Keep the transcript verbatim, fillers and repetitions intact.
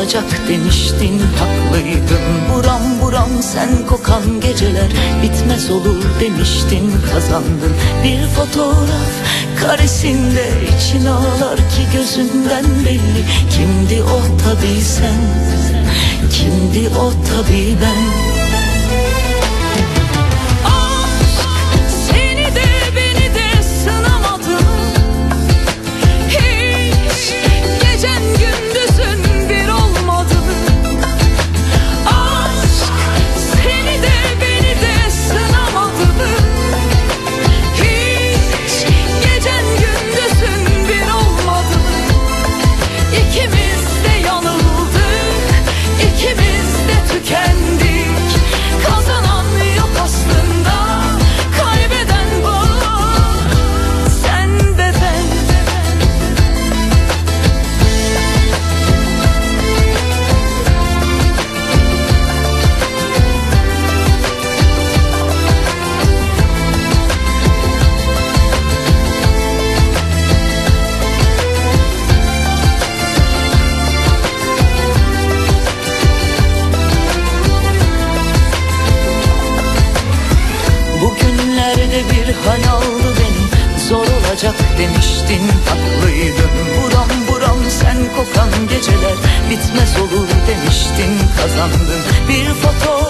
olacak demiştin, haklıydın. Buram buram sen kokan geceler bitmez olur demiştin, kazandın. Bir fotoğraf karesinde için ağlar ki gözünden belli. Kimdi o tabii sen, kimdi o tabii ben. Bir hal aldı beni, zor olacak demiştin, haklıydın. Buram buram sen kokan geceler bitmez olur demiştin, kazandın. Bir fotoğraf